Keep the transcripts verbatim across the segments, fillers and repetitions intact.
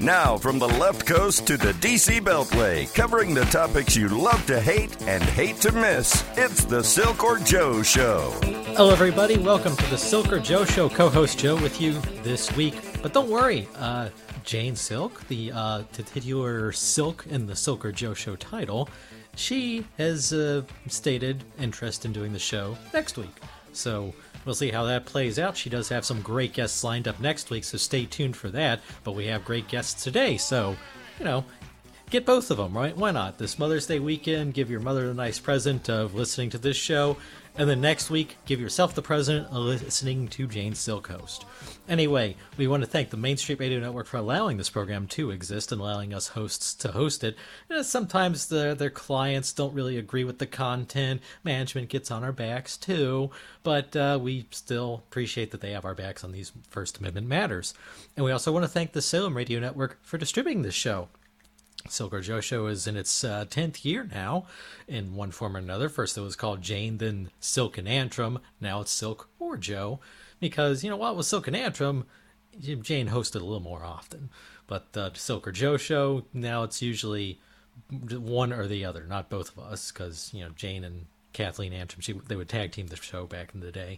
Now, from the left coast to the D C Beltway, covering the topics you love to hate and hate to miss, it's the Silk or Joe Show. Hello, everybody. Welcome to the Silk or Joe Show. Co-host Joe with you this week. But don't worry, uh, Jane Silk, the uh, titular Silk in the Silk or Joe Show title, she has uh, stated interest in doing the show next week. So we'll see how that plays out. She does have some great guests lined up next week, so stay tuned for that. But we have great guests today, so, you know, get both of them, right? Why not? This Mother's Day weekend, give your mother a nice present of listening to this show. And then next week, give yourself the present of listening to Jane Silk host. Anyway, we want to thank the Main Street Radio Network for allowing this program to exist and allowing us hosts to host it. And sometimes the, their clients don't really agree with the content. Management gets on our backs too. But uh, we still appreciate that they have our backs on these First Amendment matters. And we also want to thank the Salem Radio Network for distributing this show. Silk or Joe Show is in its uh, tenth year now, in one form or another. First it was called Jane, then Silk and Antrim. Now it's Silk or Joe, because, you know, while it was Silk and Antrim, Jane hosted a little more often. But the uh, Silk or Joe Show, now it's usually one or the other, not both of us, because, you know, Jane and Kathleen Antrim, she, they would tag team the show back in the day.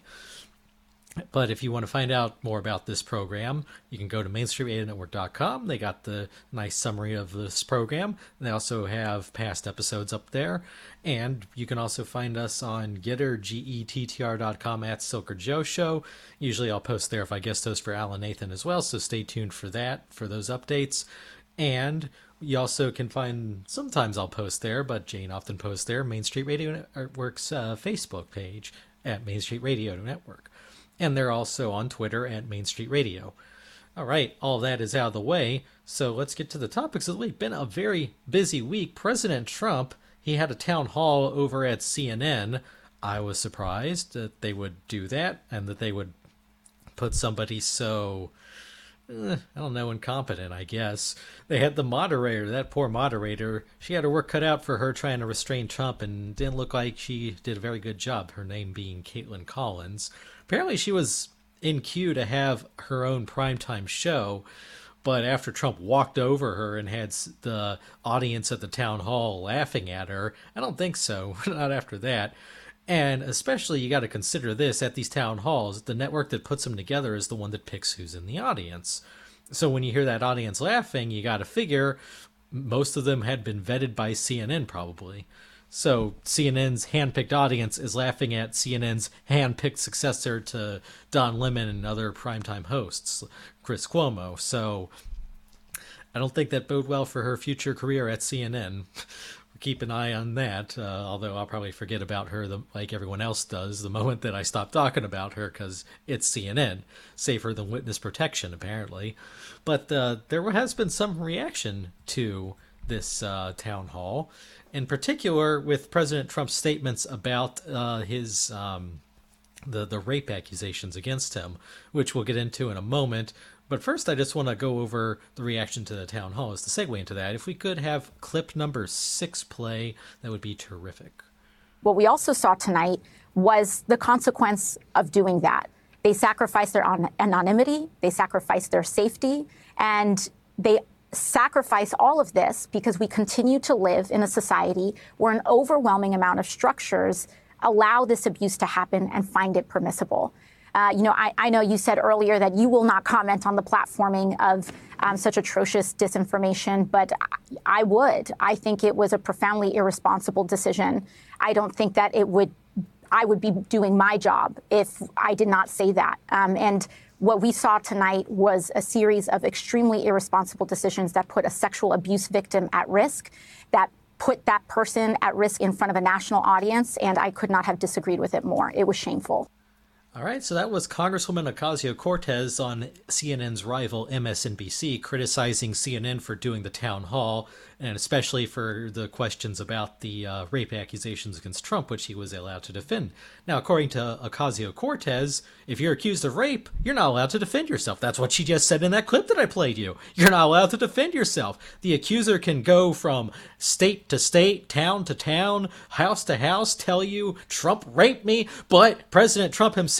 But if you want to find out more about this program, you can go to main street radio network dot com. They got the nice summary of this program. They also have past episodes up there. And you can also find us on Getter, G E T T R dot com at Silk or Joe Show. Usually I'll post there if I guest host for Alan Nathan as well, so stay tuned for that, for those updates. And you also can find, sometimes I'll post there, but Jane often posts there, Main Street Radio Network's uh, Facebook page at Main Street Radio Network. And they're also on Twitter at Main Street Radio. All right, all that is out of the way, so let's get to the topics of the week. Been a very busy week. President Trump, he had a town hall over at C N N. I was surprised that they would do that and that they would put somebody so, eh, I don't know, incompetent, I guess. They had the moderator, that poor moderator. She had her work cut out for her trying to restrain Trump and didn't look like she did a very good job, her name being Caitlin Collins. Apparently she was in queue to have her own primetime show, but after Trump walked over her and had the audience at the town hall laughing at her, I don't think so, not after that. And especially you got to consider this, at these town halls, the network that puts them together is the one that picks who's in the audience. So when you hear that audience laughing, you got to figure most of them had been vetted by C N N probably. So C N N's hand-picked audience is laughing at C N N's hand-picked successor to Don Lemon and other primetime hosts, Chris Cuomo. So I don't think that bode well for her future career at C N N. Keep an eye on that, uh, although I'll probably forget about her the, like everyone else does the moment that I stop talking about her, because it's C N N. Safer than witness protection, apparently. But uh, there has been some reaction to this uh, town hall, in particular with President Trump's statements about uh, his um, the the rape accusations against him, which we'll get into in a moment. But first, I just want to go over the reaction to the town hall. As the segue into that, if we could have clip number six play, that would be terrific. What we also saw tonight was the consequence of doing that. They sacrificed their anonymity, they sacrificed their safety, and they sacrifice all of this because we continue to live in a society where an overwhelming amount of structures allow this abuse to happen and find it permissible. Uh, you know, I, I know you said earlier that you will not comment on the platforming of um, such atrocious disinformation, but I, I would. I think it was a profoundly irresponsible decision. I don't think that it would, I would be doing my job if I did not say that. Um, and what we saw tonight was a series of extremely irresponsible decisions that put a sexual abuse victim at risk, that put that person at risk in front of a national audience, and I could not have disagreed with it more. It was shameful. All right, so that was Congresswoman Ocasio-Cortez on C N N's rival M S N B C, criticizing C N N for doing the town hall, and especially for the questions about the uh, rape accusations against Trump, which he was allowed to defend. Now, according to Ocasio-Cortez, if you're accused of rape, you're not allowed to defend yourself. That's what she just said in that clip that I played you. You're not allowed to defend yourself. The accuser can go from state to state, town to town, house to house, tell you Trump raped me, but President Trump himself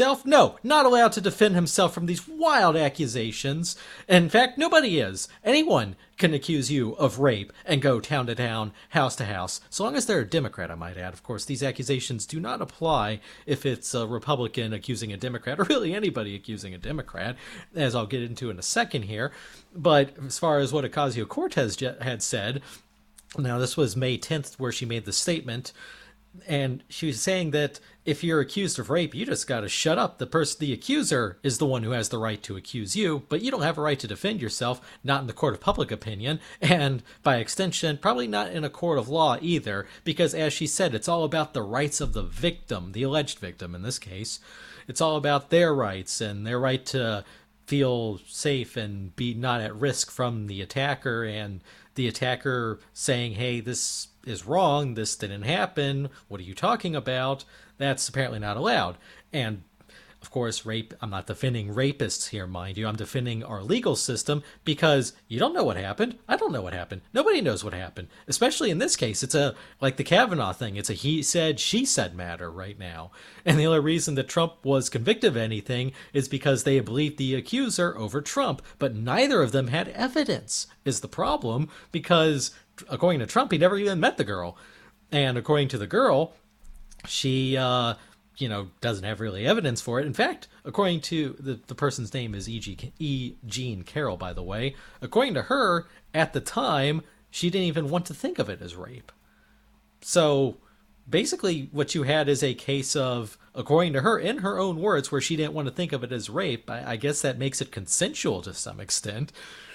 himself? No, not allowed to defend himself from these wild accusations. In fact, nobody is. Anyone can accuse you of rape and go town to town, house to house, so long as they're a Democrat, I might add. Of course, these accusations do not apply if it's a Republican accusing a Democrat, or really anybody accusing a Democrat, as I'll get into in a second here. But as far as what Ocasio-Cortez had said, now this was May tenth where she made the statement, and she was saying that if you're accused of rape, you just got to shut up. The person, the accuser, is the one who has the right to accuse you, but you don't have a right to defend yourself, not in the court of public opinion, and by extension, probably not in a court of law either, because as she said, it's all about the rights of the victim, the alleged victim in this case. It's all about their rights and their right to feel safe and be not at risk from the attacker, and the attacker saying, hey, this is wrong, this didn't happen, what are you talking about? That's apparently not allowed. And of course, rape, I'm not defending rapists here, mind you. I'm defending our legal system because you don't know what happened. I don't know what happened. Nobody knows what happened. Especially in this case, it's a, like the Kavanaugh thing, it's a he said, she said matter right now. And the only reason that Trump was convicted of anything is because they believed the accuser over Trump. But neither of them had evidence is the problem, because according to Trump, he never even met the girl. And according to the girl, she, uh, you know, doesn't have really evidence for it. In fact, according to the, the person's name is E. G, E. Jean Carroll, by the way. According to her, at the time, she didn't even want to think of it as rape. So basically what you had is a case of, according to her, in her own words, where she didn't want to think of it as rape. I, I guess that makes it consensual to some extent.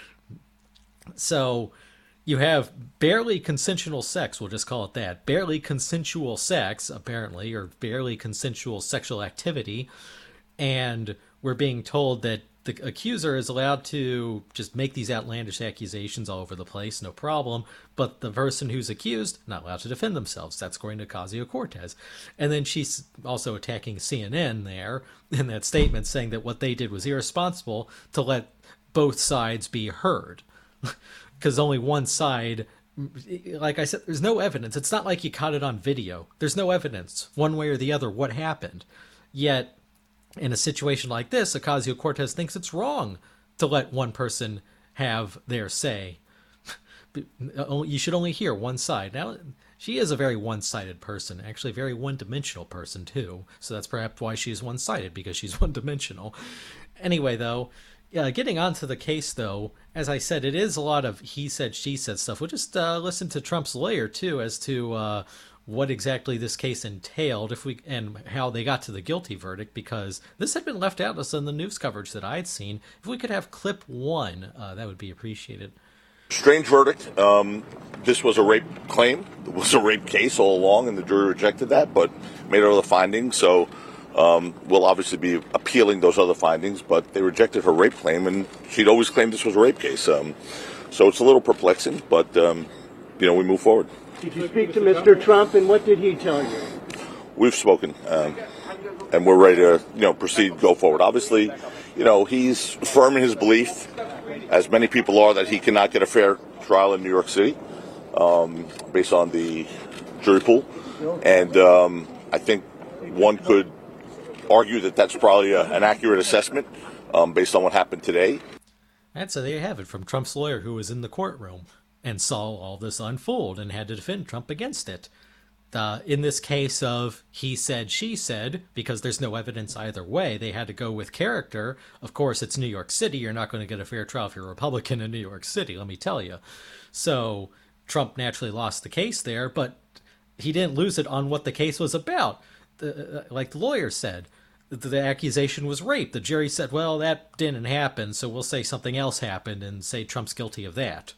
So you have barely consensual sex, we'll just call it that. Barely consensual sex, apparently, or barely consensual sexual activity. And we're being told that the accuser is allowed to just make these outlandish accusations all over the place, no problem. But the person who's accused, not allowed to defend themselves. That's according to Ocasio-Cortez. And then she's also attacking C N N there in that statement, saying that what they did was irresponsible to let both sides be heard. Because only one side, like I said, there's no evidence. It's not like you caught it on video. There's no evidence, one way or the other, what happened. Yet, in a situation like this, Ocasio-Cortez thinks it's wrong to let one person have their say. You should only hear one side. Now, she is a very one-sided person, actually a very one-dimensional person, too. So that's perhaps why she's one-sided, because she's one-dimensional. Anyway, though, Yeah, getting onto the case, though, as I said, it is a lot of he said, she said stuff. We'll just uh, listen to Trump's lawyer, too, as to uh, what exactly this case entailed if we and how they got to the guilty verdict, because this had been left out of some of the news coverage that I'd seen. If we could have clip one, uh, that would be appreciated. Strange verdict. Um, this was a rape claim. It was a rape case all along, and the jury rejected that, but made other findings. So Um, we'll obviously be appealing those other findings, but they rejected her rape claim, and she'd always claimed this was a rape case. Um, so it's a little perplexing, but, um, you know, we move forward. Did you speak to Mister Trump, and what did he tell you? We've spoken, um, and we're ready to, you know, proceed, go forward. Obviously, you know, he's firm in his belief, as many people are, that he cannot get a fair trial in New York City, um, based on the jury pool. And um, I think one could argue that that's probably a, an accurate assessment um, based on what happened today. And so there you have it from Trump's lawyer, who was in the courtroom and saw all this unfold and had to defend Trump against it. Uh, in this case of he said, she said, because there's no evidence either way, they had to go with character. Of course, it's New York City. You're not going to get a fair trial if you're a Republican in New York City, let me tell you. So Trump naturally lost the case there, but he didn't lose it on what the case was about. The, like the lawyer said, the, the accusation was rape. The jury said, well, that didn't happen, so we'll say something else happened and say Trump's guilty of that.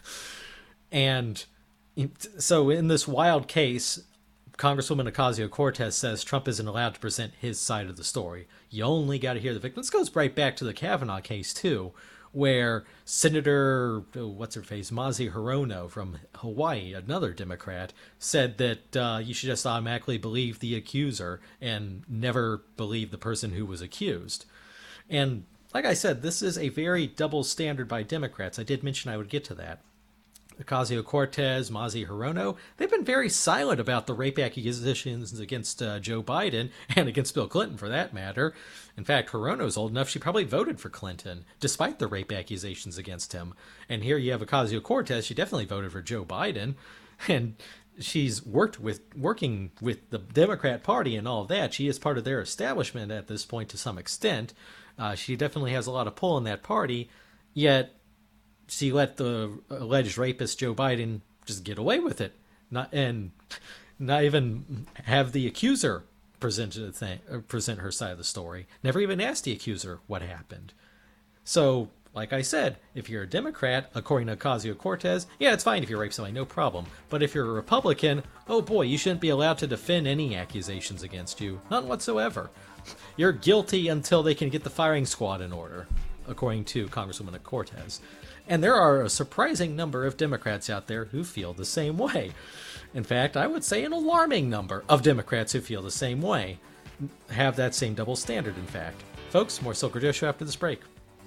And so in this wild case, Congresswoman Ocasio-Cortez says Trump isn't allowed to present his side of the story. You only got to hear the victim. This goes right back to the Kavanaugh case, too, where Senator, oh, what's her face, Mazi Hirono from Hawaii, another Democrat, said that uh, you should just automatically believe the accuser and never believe the person who was accused. And like I said, this is a very double standard by Democrats. I did mention I would get to that. Ocasio-Cortez, Mazi Hirono, they've been very silent about the rape accusations against uh, Joe Biden and against Bill Clinton, for that matter. In fact, Hirono's old enough, she probably voted for Clinton, despite the rape accusations against him. And here you have Ocasio-Cortez, she definitely voted for Joe Biden. And she's worked with working with the Democrat Party and all of that. She is part of their establishment at this point to some extent. Uh, she definitely has a lot of pull in that party, yet she let the alleged rapist Joe Biden just get away with it, not and not even have the accuser present the thing, present her side of the story. Never even asked the accuser what happened. So, like I said, if you're a Democrat, according to Ocasio-Cortez, yeah, it's fine if you rape somebody, no problem. But if you're a Republican, oh boy, you shouldn't be allowed to defend any accusations against you. None whatsoever. You're guilty until they can get the firing squad in order, according to Congresswoman Cortez. And there are a surprising number of Democrats out there who feel the same way. In fact, I would say an alarming number of Democrats who feel the same way. Have that same double standard, in fact. Folks, more Silker Joe Show after this break.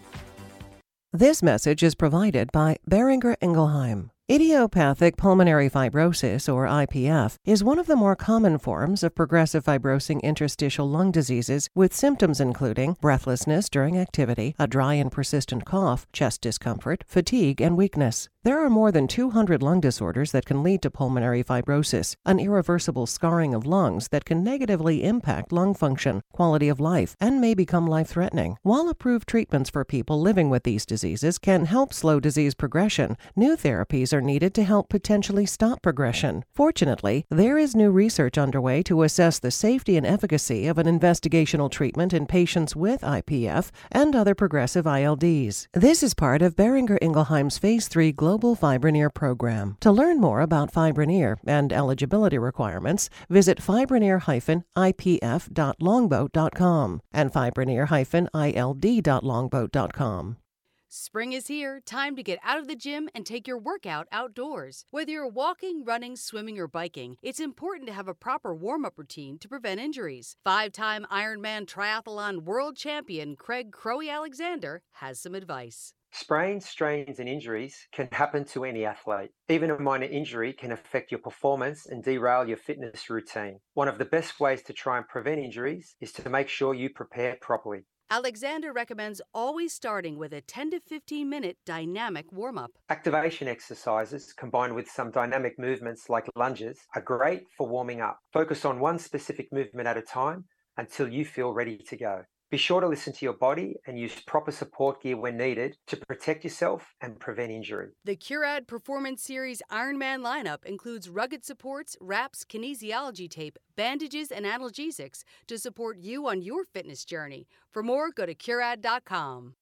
This message is provided by Boehringer Ingelheim. Idiopathic pulmonary fibrosis, or I P F, is one of the more common forms of progressive fibrosing interstitial lung diseases, with symptoms including breathlessness during activity, a dry and persistent cough, chest discomfort, fatigue, and weakness. There are more than two hundred lung disorders that can lead to pulmonary fibrosis, an irreversible scarring of lungs that can negatively impact lung function, quality of life, and may become life-threatening. While approved treatments for people living with these diseases can help slow disease progression, new therapies are needed to help potentially stop progression. Fortunately, there is new research underway to assess the safety and efficacy of an investigational treatment in patients with I P F and other progressive I L Ds. This is part of Boehringer Ingelheim's Phase three Global Fibroneer program. To learn more about Fibroneer and eligibility requirements, visit fibroneer dash I P F dot longboat dot com and fibroneer dash I L D dot longboat dot com. Spring is here. Time to get out of the gym and take your workout outdoors. Whether you're walking, running, swimming, or biking, it's important to have a proper warm-up routine to prevent injuries. Five-time Ironman triathlon world champion Craig Crowe Alexander has some advice. Sprains, strains, and injuries can happen to any athlete. Even a minor injury can affect your performance and derail your fitness routine. One of the best ways to try and prevent injuries is to make sure you prepare properly. Alexander recommends always starting with a ten to fifteen minute dynamic warm-up. Activation exercises combined with some dynamic movements like lunges are great for warming up. Focus on one specific movement at a time until you feel ready to go. Be sure to listen to your body and use proper support gear when needed to protect yourself and prevent injury. The Curad Performance Series Ironman lineup includes rugged supports, wraps, kinesiology tape, bandages, and analgesics to support you on your fitness journey. For more, go to curad dot com.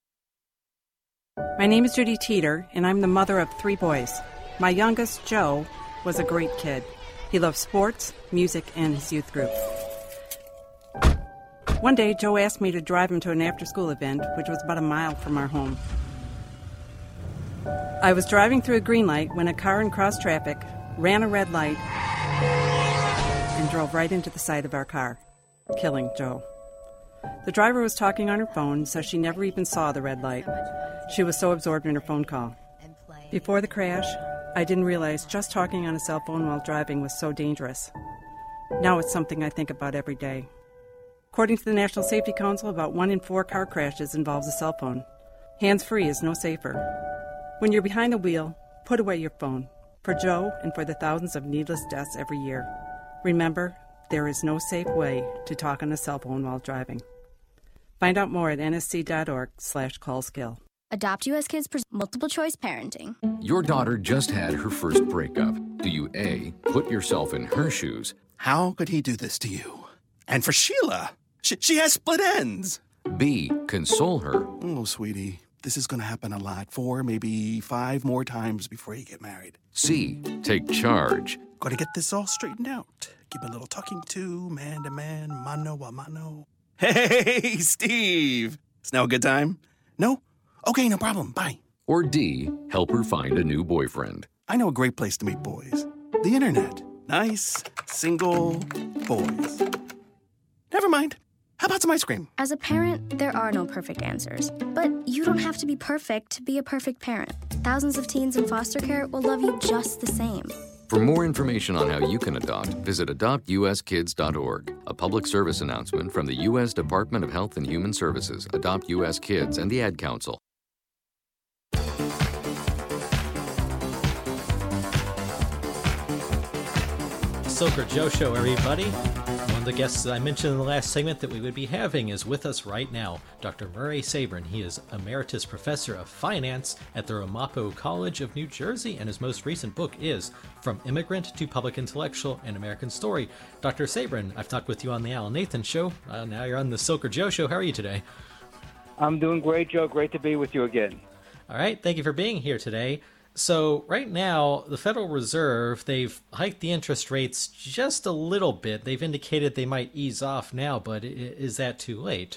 My name is Judy Teeter, and I'm the mother of three boys. My youngest, Joe, was a great kid. He loved sports, music, and his youth group. One day, Joe asked me to drive him to an after-school event, which was about a mile from our home. I was driving through a green light when a car in cross traffic ran a red light and drove right into the side of our car, killing Joe. The driver was talking on her phone, so she never even saw the red light. She was so absorbed in her phone call. Before the crash, I didn't realize just talking on a cell phone while driving was so dangerous. Now it's something I think about every day. According to the National Safety Council, about one in four car crashes involves a cell phone. Hands-free is no safer. When you're behind the wheel, put away your phone. For Joe and for the thousands of needless deaths every year. Remember, there is no safe way to talk on a cell phone while driving. Find out more at N S C dot org slash call skill. Adopt U S Kids presents multiple choice parenting. Your daughter just had her first breakup. Do you A, put yourself in her shoes? How could he do this to you? And for Sheila, she, she has split ends. B, console her. Oh, sweetie, this is going to happen a lot. Four, maybe five more times before you get married. C, take charge. Got to get this all straightened out. Give a little talking to, man to man, mano a mano. Hey, Steve. It's now a good time? No? Okay, no problem. Bye. Or D, help her find a new boyfriend. I know a great place to meet boys. The internet. Nice, single boys. Never mind. How about some ice cream? As a parent, there are no perfect answers. But you don't have to be perfect to be a perfect parent. Thousands of teens in foster care will love you just the same. For more information on how you can adopt, visit adopt u s kids dot org. A public service announcement from the U S Department of Health and Human Services, Adopt U S Kids, and the Ad Council. Silker Joe Show, everybody. One of the guests that I mentioned in the last segment that we would be having is with us right now, Doctor Murray Sabrin. He is Emeritus Professor of Finance at the Ramapo College of New Jersey, and his most recent book is From Immigrant to Public Intellectual, An American Story. Doctor Sabrin, I've talked with you on the Alan Nathan Show. Uh, now you're on the Silker Joe Show. How are you today? I'm doing great, Joe. Great to be with you again. All right. Thank you for being here today. So right now, the Federal Reserve, they've hiked the interest rates just a little bit. They've indicated they might ease off now, but is that too late?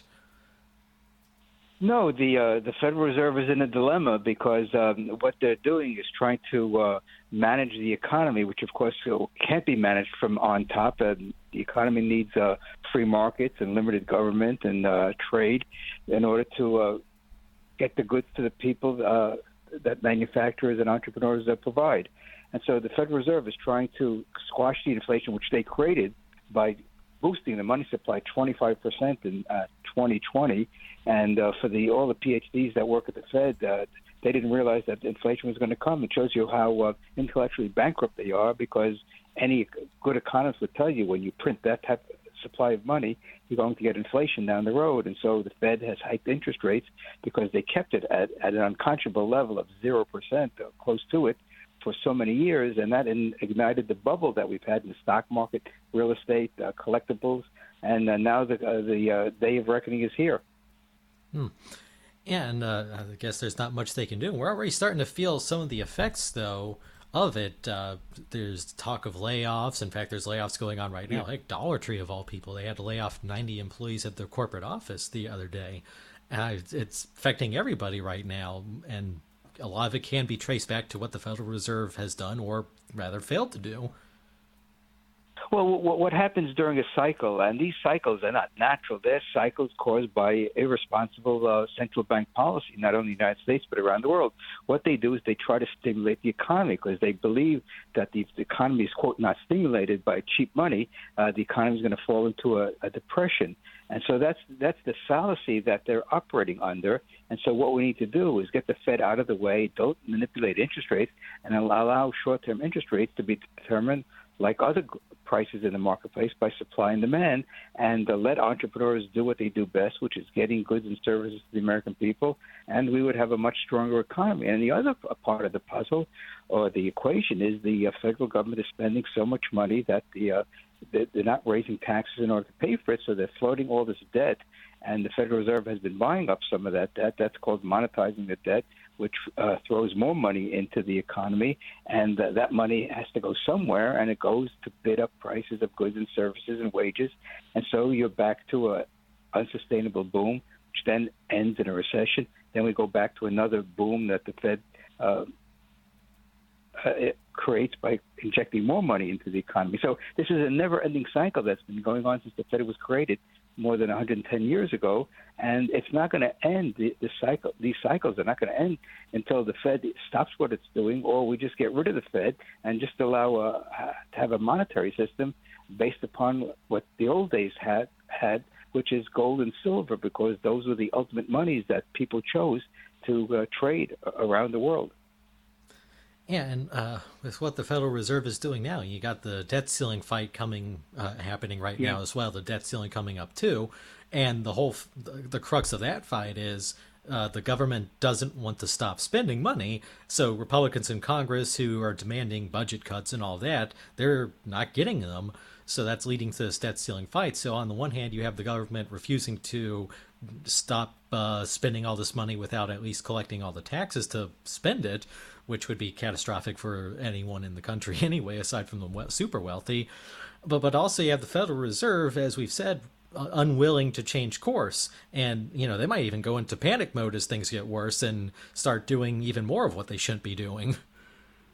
No, the uh, the Federal Reserve is in a dilemma because um, what they're doing is trying to uh, manage the economy, which of course can't be managed from on top. Uh, the economy needs uh, free markets and limited government and uh, trade in order to uh, get the goods to the people uh, that manufacturers and entrepreneurs uh, provide. And so the Federal Reserve is trying to squash the inflation, which they created by boosting the money supply twenty-five percent in uh, twenty twenty. And uh, for the all the P H Ds that work at the Fed, uh, they didn't realize that inflation was going to come. It shows you how uh, intellectually bankrupt they are, because any good economist would tell you when you print that type of supply of money, you're going to get inflation down the road. And so the Fed has hiked interest rates because they kept it at, at an unconscionable level of zero percent, or close to it, for so many years. And that in, ignited the bubble that we've had in the stock market, real estate, uh, collectibles. And uh, now the, uh, the uh, day of reckoning is here. Hmm. Yeah, and uh, I guess there's not much they can do. We're already starting to feel some of the effects, though, of it. Uh, there's talk of layoffs. In fact, there's layoffs going on right now. Yeah. Like Dollar Tree, of all people, they had to lay off ninety employees at their corporate office the other day. Uh, it's affecting everybody right now, and a lot of it can be traced back to what the Federal Reserve has done, or rather failed to do. Well, what happens during a cycle, and these cycles are not natural, they're cycles caused by irresponsible uh, central bank policy, not only in the United States, but around the world. What they do is they try to stimulate the economy because they believe that the economy is, quote, not stimulated by cheap money. Uh, the economy is going to fall into a, a depression. And so that's that's the fallacy that they're operating under. And so what we need to do is get the Fed out of the way, don't manipulate interest rates, and allow short-term interest rates to be determined like other prices in the marketplace by supply and demand, and uh, let entrepreneurs do what they do best, which is getting goods and services to the American people, and we would have a much stronger economy. And the other part of the puzzle or the equation is the uh, federal government is spending so much money that the uh, they're not raising taxes in order to pay for it, so they're floating all this debt, and the Federal Reserve has been buying up some of that debt. That's called monetizing the debt, which uh, throws more money into the economy, and uh, that money has to go somewhere, and it goes to bid up prices of goods and services and wages, and so you're back to a unsustainable boom, which then ends in a recession. Then we go back to another boom that the Fed uh, uh, it creates by injecting more money into the economy. So this is a never-ending cycle that's been going on since the Fed was created more than one hundred ten years ago, and it's not going to end. The, the cycle, these cycles are not going to end until the Fed stops what it's doing, or we just get rid of the Fed and just allow uh, to have a monetary system based upon what the old days had had, which is gold and silver, because those were the ultimate monies that people chose to uh, trade around the world. Yeah, and uh, with what the Federal Reserve is doing now, you got the debt ceiling fight coming, uh, happening right yeah. now as well. The debt ceiling coming up too, and the whole the, the crux of that fight is uh, the government doesn't want to stop spending money. So Republicans in Congress who are demanding budget cuts and all that, they're not getting them. So that's leading to this debt ceiling fight. So on the one hand, you have the government refusing to stop uh, spending all this money without at least collecting all the taxes to spend it, which would be catastrophic for anyone in the country anyway, aside from the super wealthy. But but also you have the Federal Reserve, as we've said, uh, unwilling to change course. And, you know, they might even go into panic mode as things get worse and start doing even more of what they shouldn't be doing.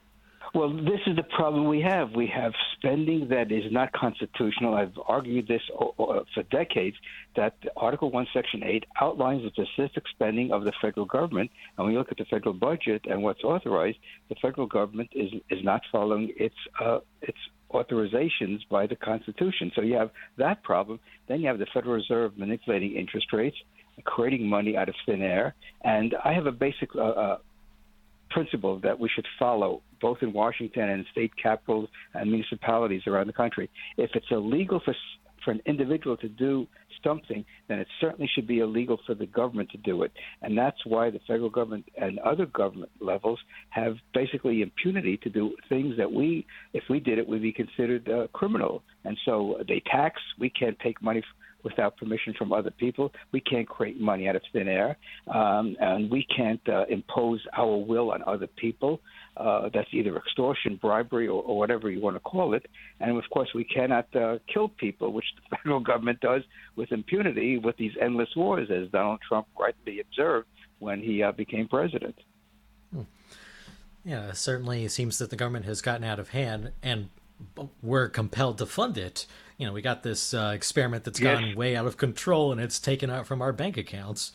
Well, this is the problem we have. We have spending that is not constitutional. I've argued this for decades, that Article one, Section eight outlines the specific spending of the federal government. And when you look at the federal budget and what's authorized, the federal government is, is not following its uh, its authorizations by the Constitution. So you have that problem. Then you have the Federal Reserve manipulating interest rates, creating money out of thin air. And I have a basic uh, uh, principle that we should follow both in Washington and state capitals and municipalities around the country. If it's illegal for for an individual to do something, then it certainly should be illegal for the government to do it. And that's why the federal government and other government levels have basically impunity to do things that we, if we did it, would be considered uh, criminal. And so they tax. We can't take money without permission from other people. We can't create money out of thin air. Um, and we can't uh, impose our will on other people. Uh, that's either extortion, bribery, or, or whatever you want to call it. And, of course, we cannot uh, kill people, which the federal government does with impunity with these endless wars, as Donald Trump rightly observed when he uh, became president. Hmm. Yeah, it certainly seems that the government has gotten out of hand, and we're compelled to fund it. You know, we got this uh, experiment that's yes. gone way out of control, and it's taken out from our bank accounts.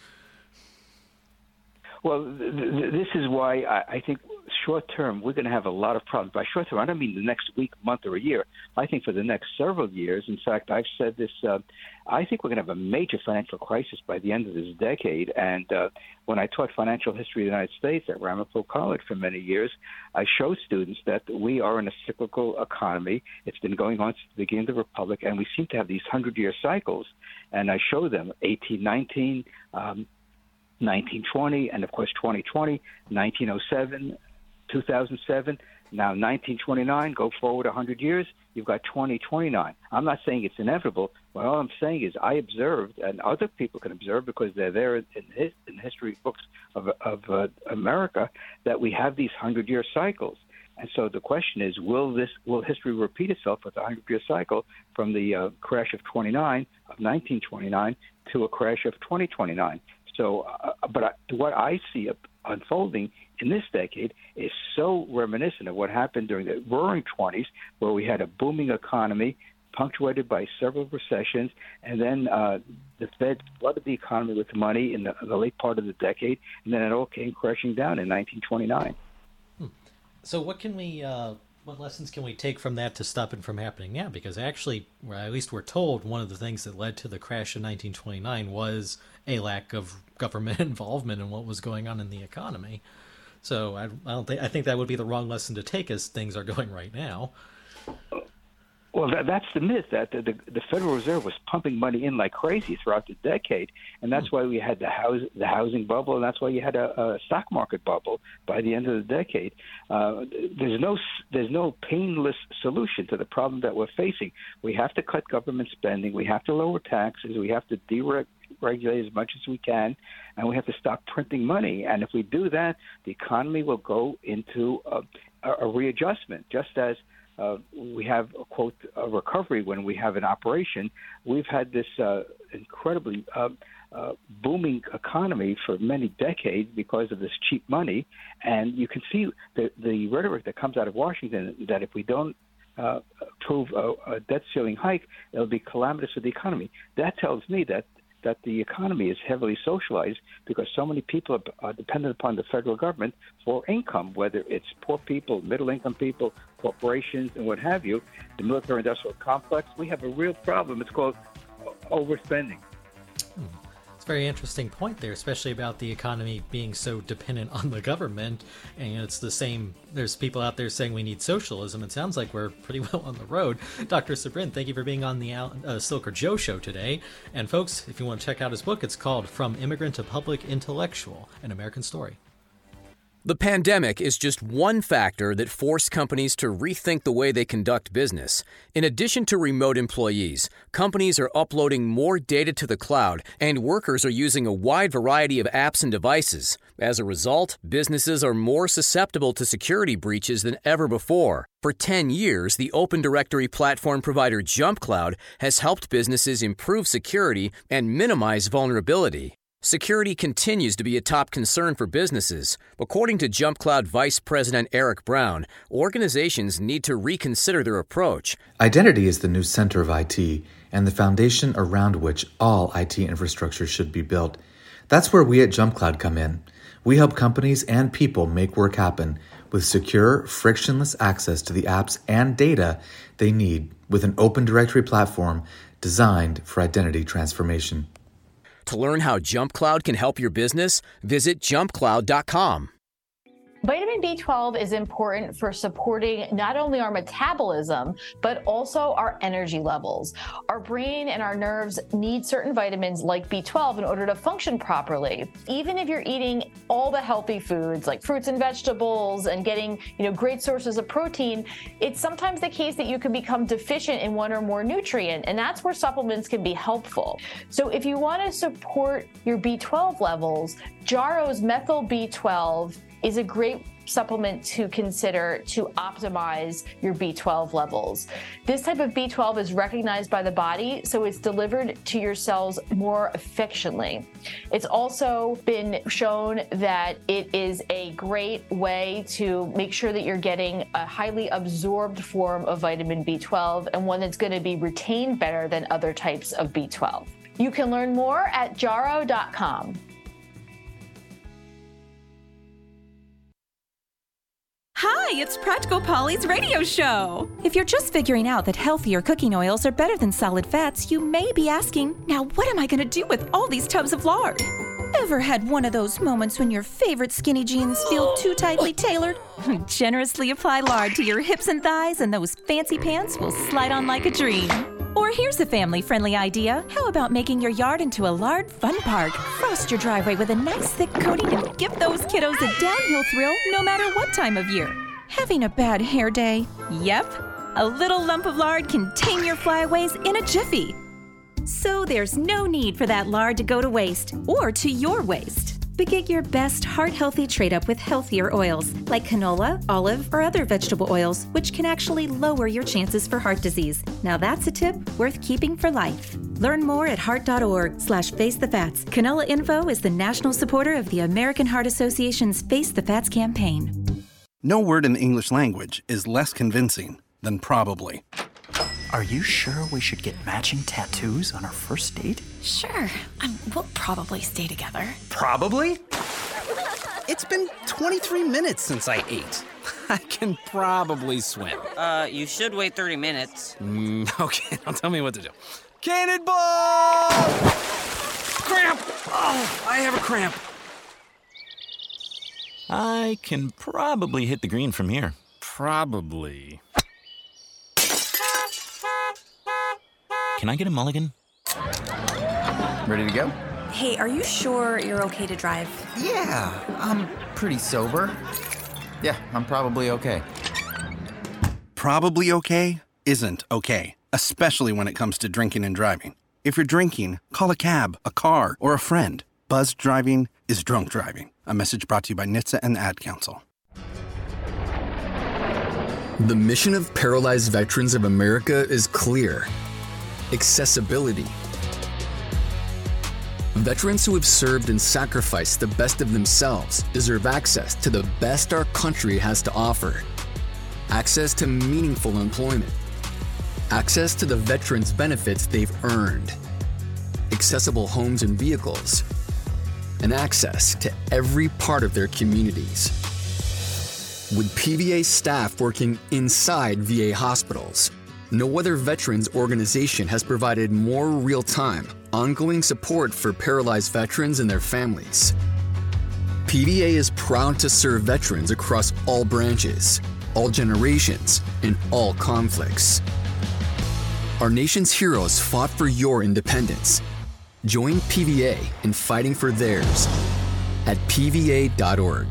Well, th- th- this is why I, I think short term we're going to have a lot of problems. By short term, I don't mean the next week, month, or a year. I think for the next several years. In fact, I've said this. Uh, I think we're going to have a major financial crisis by the end of this decade. And uh, when I taught financial history of the United States at Ramapo College for many years, I showed students that we are in a cyclical economy. It's been going on since the beginning of the Republic, and we seem to have these hundred-year cycles. And I show them eighteen nineteen. Um, nineteen twenty, and of course twenty twenty, nineteen oh seven, two thousand seven, now nineteen twenty-nine, go forward one hundred years, you've got twenty twenty-nine. I'm not saying it's inevitable, but all I'm saying is I observed, and other people can observe because they're there in, his, in the history books of, of uh, America, that we have these hundred-year cycles. And so the question is, will this will history repeat itself with a hundred-year cycle from the uh, crash of twenty-nine, of nineteen twenty-nine, to a crash of twenty twenty-nine? So, uh, but I, what I see unfolding in this decade is so reminiscent of what happened during the roaring twenties, where we had a booming economy punctuated by several recessions, and then uh, the Fed flooded the economy with money in the, the late part of the decade, and then it all came crashing down in nineteen twenty-nine. Hmm. So what can we, uh, what lessons can we take from that to stop it from happening now? Because actually, or at least we're told, one of the things that led to the crash in nineteen twenty-nine was a lack of government involvement in what was going on in the economy. So I, I don't think I think that would be the wrong lesson to take as things are going right now. Well, that, that's the myth, that the, the, the Federal Reserve was pumping money in like crazy throughout the decade, and that's why we had the house, the housing bubble, and that's why you had a, a stock market bubble by the end of the decade. Uh, there's no there's no painless solution to the problem that we're facing. We have to cut government spending. We have to lower taxes. We have to deregulate as much as we can, and we have to stop printing money. And if we do that, the economy will go into a, a readjustment, just as Uh, we have, quote, a recovery when we have an operation. We've had this uh, incredibly uh, uh, booming economy for many decades because of this cheap money. And you can see the, the rhetoric that comes out of Washington that if we don't uh, approve a, a debt ceiling hike, it'll be calamitous for the economy. That tells me that that the economy is heavily socialized because so many people are dependent upon the federal government for income, whether it's poor people, middle-income people, corporations, and what have you, the military-industrial complex. We have a real problem. It's called overspending. Hmm. It's a very interesting point there, especially about the economy being so dependent on the government. And you know, it's the same, there's people out there saying we need socialism. It sounds like we're pretty well on the road. Doctor Sabrin, thank you for being on the uh, Silker Joe show today. And folks, if you want to check out his book, it's called From Immigrant to Public Intellectual, An American Story. The pandemic is just one factor that forced companies to rethink the way they conduct business. In addition to remote employees, companies are uploading more data to the cloud, and workers are using a wide variety of apps and devices. As a result, businesses are more susceptible to security breaches than ever before. For ten years, the open directory platform provider JumpCloud has helped businesses improve security and minimize vulnerability. Security continues to be a top concern for businesses. According to JumpCloud Vice President Eric Brown, organizations need to reconsider their approach. Identity is the new center of I T and the foundation around which all I T infrastructure should be built. That's where we at JumpCloud come in. We help companies and people make work happen with secure, frictionless access to the apps and data they need with an open directory platform designed for identity transformation. To learn how JumpCloud can help your business, visit jump cloud dot com. Vitamin B twelve is important for supporting not only our metabolism, but also our energy levels. Our brain and our nerves need certain vitamins like B twelve in order to function properly. Even if you're eating all the healthy foods like fruits and vegetables and getting, you know, great sources of protein, it's sometimes the case that you can become deficient in one or more nutrient, and that's where supplements can be helpful. So if you want to support your B twelve levels, Jarrow's Methyl B twelve is a great supplement to consider to optimize your B twelve levels. This type of B twelve is recognized by the body, so it's delivered to your cells more efficiently. It's also been shown that it is a great way to make sure that you're getting a highly absorbed form of vitamin B twelve and one that's going to be retained better than other types of B twelve. You can learn more at jarrow dot com. Hi, it's Practical Polly's radio show. If you're just figuring out that healthier cooking oils are better than solid fats, you may be asking, now what am I going to do with all these tubs of lard? Ever had one of those moments when your favorite skinny jeans feel too tightly tailored? Generously apply lard to your hips and thighs and those fancy pants will slide on like a dream. Or here's a family-friendly idea. How about making your yard into a lard fun park? Frost your driveway with a nice thick coating and give those kiddos a downhill thrill no matter what time of year. Having a bad hair day? Yep. A little lump of lard can tame your flyaways in a jiffy. So there's no need for that lard to go to waste or to your waste. But get your best heart-healthy trade-up with healthier oils like canola, olive, or other vegetable oils, which can actually lower your chances for heart disease. Now that's a tip worth keeping for life. Learn more at heart dot org slash face the fats. Canola Info is the national supporter of the American Heart Association's Face the Fats campaign. No word in the English language is less convincing than probably. Are you sure we should get matching tattoos on our first date? Sure. Um, we'll probably stay together. Probably? It's been twenty-three minutes since I ate. I can probably swim. Uh, you should wait thirty minutes. Mm, okay, now tell me what to do. Cannonball! Cramp! Oh, I have a cramp. I can probably hit the green from here. Probably. Can I get a mulligan? Ready to go? Hey, are you sure you're okay to drive? Yeah, I'm pretty sober. Yeah, I'm probably okay. Probably okay isn't okay, especially when it comes to drinking and driving. If you're drinking, call a cab, a car, or a friend. Buzzed driving is drunk driving. A message brought to you by N H T S A and the Ad Council. The mission of Paralyzed Veterans of America is clear. Accessibility. Veterans who have served and sacrificed the best of themselves deserve access to the best our country has to offer. Access to meaningful employment. Access to the veterans' benefits they've earned. Accessible homes and vehicles. And access to every part of their communities. With P V A staff working inside V A hospitals, no other veterans organization has provided more real-time, ongoing support for paralyzed veterans and their families. P V A is proud to serve veterans across all branches, all generations, and all conflicts. Our nation's heroes fought for your independence. Join P V A in fighting for theirs at P V A dot org.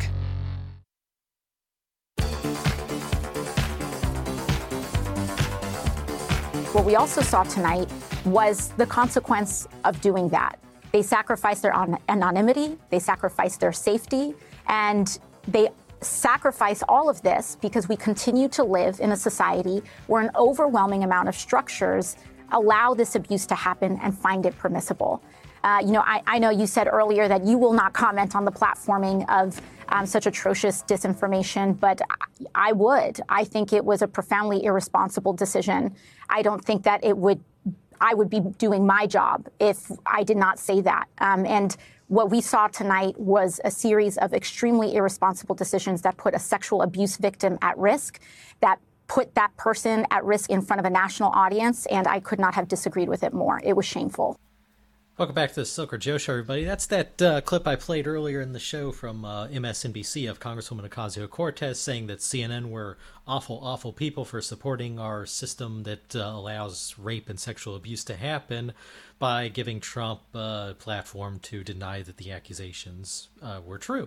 What we also saw tonight was the consequence of doing that. They sacrificed their anonymity, they sacrificed their safety, and they sacrifice all of this because we continue to live in a society where an overwhelming amount of structures allow this abuse to happen and find it permissible. Uh, you know, I, I know you said earlier that you will not comment on the platforming of um, such atrocious disinformation, but I, I would. I think it was a profoundly irresponsible decision. I don't think that it would, I would be doing my job if I did not say that. Um, and what we saw tonight was a series of extremely irresponsible decisions that put a sexual abuse victim at risk, that put that person at risk in front of a national audience, and I could not have disagreed with it more. It was shameful. Welcome back to the Silker Joe Show, everybody. That's that uh, clip I played earlier in the show from uh, M S N B C of Congresswoman Ocasio-Cortez saying that C N N were awful, awful people for supporting our system that uh, allows rape and sexual abuse to happen by giving Trump a platform to deny that the accusations uh, were true.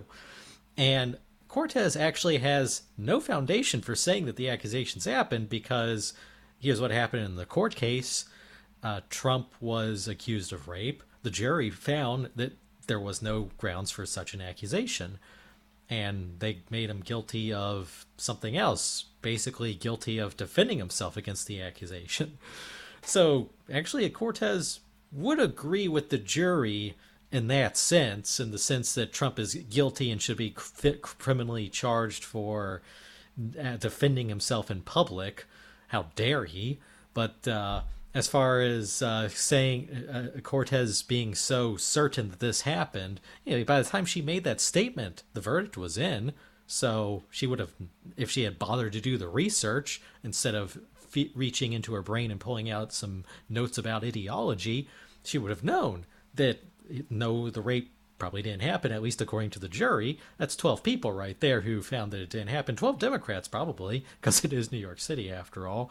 And Cortez actually has no foundation for saying that the accusations happened, because here's what happened in the court case. Uh, Trump was accused of rape. The jury found that there was no grounds for such an accusation, and they made him guilty of something else, basically guilty of defending himself against the accusation. So actually, Cortez would agree with the jury in that sense, in the sense that Trump is guilty and should be criminally charged for uh, defending himself in public. How dare he? But uh, as far as uh, saying uh, Cortez being so certain that this happened, you know, by the time she made that statement, the verdict was in. So she would have, if she had bothered to do the research instead of fe- reaching into her brain and pulling out some notes about ideology, she would have known that no, the rape probably didn't happen, at least according to the jury. That's twelve people right there who found that it didn't happen. twelve Democrats probably, because it is New York City after all.